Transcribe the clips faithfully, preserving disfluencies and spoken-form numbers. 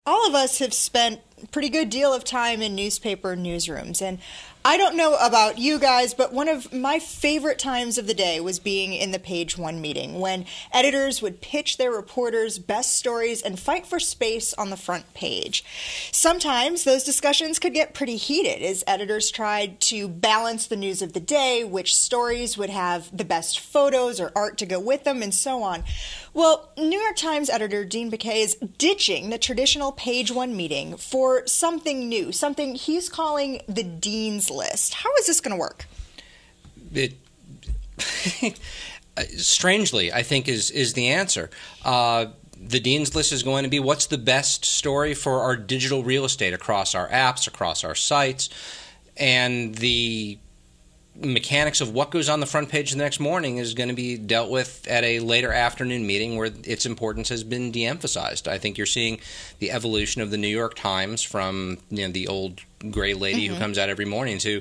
all of us have spent a pretty good deal of time in newspaper newsrooms, and I don't know about you guys, but one of my favorite times of the day was being in the Page One meeting, when editors would pitch their reporters' best stories and fight for space on the front page. Sometimes those discussions could get pretty heated as editors tried to balance the news of the day, which stories would have the best photos or art to go with them, and so on. Well, New York Times editor Dean Baquet is ditching the traditional Page One meeting for something new, something he's calling the Dean's List. How is this going to work? It strangely, I think, is is the answer. Uh, the Dean's List is going to be what's the best story for our digital real estate across our apps, across our sites, and the mechanics of what goes on the front page the next morning is going to be dealt with at a later afternoon meeting where its importance has been de-emphasized. I think you're seeing the evolution of the New York Times from, you know, the old gray lady mm-hmm. who comes out every morning to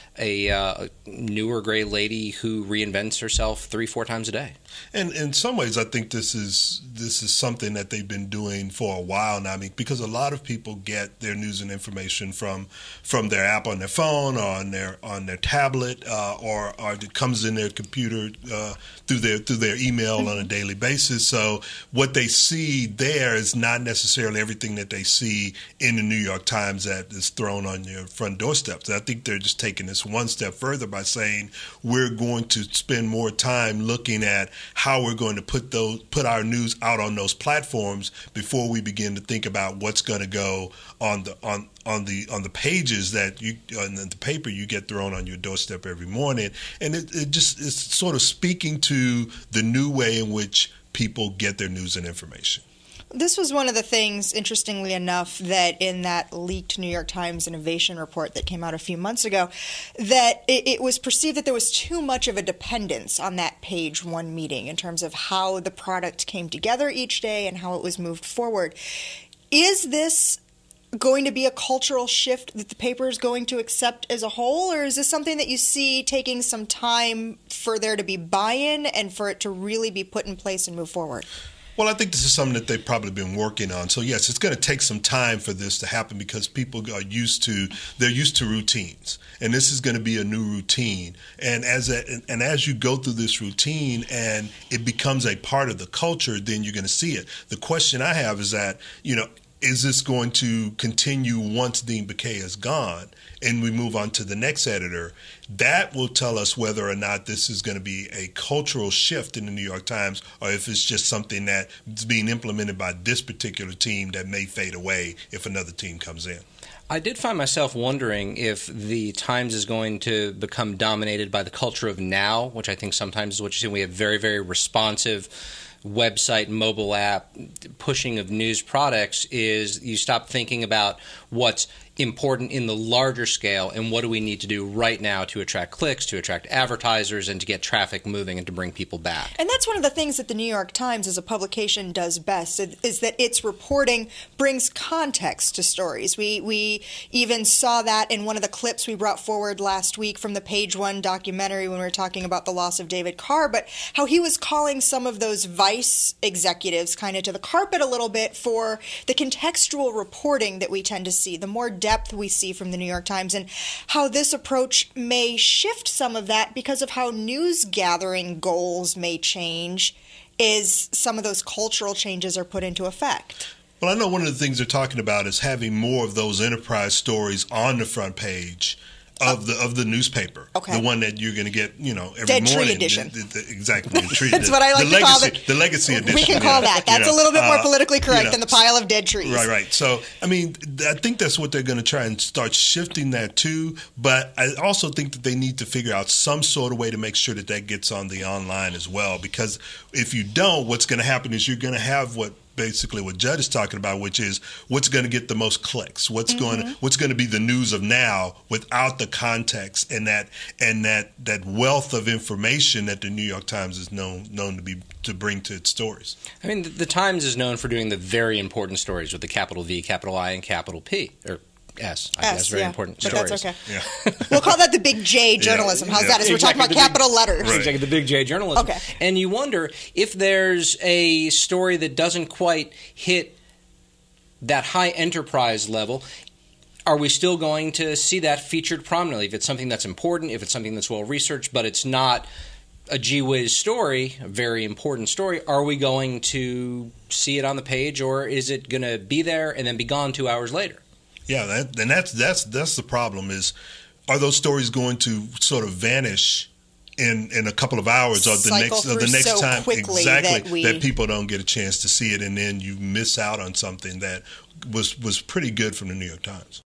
a uh, newer gray lady who reinvents herself three, four times a day. And in some ways, I think this is this is something that they've been doing for a while now. I mean, because a lot of people get their news and information from from their app on their phone or on their on their tablet, uh, or or it comes in their computer uh, through their through their email mm-hmm. on a daily basis. So what they see there is not necessarily everything that they see in the New York Times that is thrown on your front doorstep. So I think they're just taking this one step further by saying we're going to spend more time looking at how we're going to put those put our news out on those platforms before we begin to think about what's going to go on the on on the on the pages that you on the paper you get thrown on your doorstep every morning. And it, it just is sort of speaking to the new way in which people get their news and information. This was one of the things, interestingly enough, that in that leaked New York Times innovation report that came out a few months ago, that it, it was perceived that there was too much of a dependence on that Page One meeting in terms of how the product came together each day and how it was moved forward. Is this going to be a cultural shift that the paper is going to accept as a whole, or is this something that you see taking some time for there to be buy-in and for it to really be put in place and move forward? Well, I think this is something that they've probably been working on. So, yes, it's going to take some time for this to happen because people are used to they're used to routines, and this is going to be a new routine. And as a, and as you go through this routine and it becomes a part of the culture, then you're going to see it. The question I have is that, you know, is this going to continue once Dean Baquet is gone and we move on to the next editor? That will tell us whether or not this is going to be a cultural shift in the New York Times or if it's just something that's being implemented by this particular team that may fade away if another team comes in. I did find myself wondering if the Times is going to become dominated by the culture of now, which I think sometimes is what you see. We have very, very responsive website, mobile app, pushing of news products. Is you stop thinking about what's important in the larger scale and what do we need to do right now to attract clicks, to attract advertisers, and to get traffic moving and to bring people back. And that's one of the things that the New York Times as a publication does best, is that its reporting brings context to stories. We we even saw that in one of the clips we brought forward last week from the Page One documentary when we were talking about the loss of David Carr, but how he was calling some of those Vice executives kind of to the carpet a little bit for the contextual reporting that we tend to see, the more depth we see from the New York Times, and how this approach may shift some of that because of how news gathering goals may change as some of those cultural changes are put into effect. Well, I know one of the things they're talking about is having more of those enterprise stories on the front page of the of the newspaper, okay. The one that you're going to get, you know, every Dead morning. Tree edition. The, the, exactly. The tree, That's the, what I like the to legacy, call it. The legacy edition. We can call yeah. that. That's you know, a little bit more uh, politically correct you know, than the pile of dead trees. Right, right. So, I mean, I think that's what they're going to try and start shifting that to. But I also think that they need to figure out some sort of way to make sure that that gets on the online as well. Because if you don't, what's going to happen is you're going to have what basically what Judd is talking about, which is what's going to get the most clicks, what's mm-hmm. going to, what's going to be the news of now without the context and that and that that wealth of information that the New York Times is known known to be to bring to its stories. I mean, the, the Times is known for doing the very important stories with the capital V, capital I, and capital P, or S. I S, guess very yeah, important but stories. That's okay. Yeah. We'll call that the big J journalism. How's yeah. that? As we're Exactly, talking about capital big, letters. Right. Exactly, the big J journalism. Okay. And you wonder if there's a story that doesn't quite hit that high enterprise level, are we still going to see that featured prominently? If it's something that's important, if it's something that's well researched, but it's not a gee whiz story, a very important story, are we going to see it on the page, or is it going to be there and then be gone two hours later? Yeah, that, and that's that's that's the problem. Is are those stories going to sort of vanish in, in a couple of hours, or the Cycle next or the through next so time quickly exactly that we- that people don't get a chance to see it, and then you miss out on something that was was pretty good from the New York Times.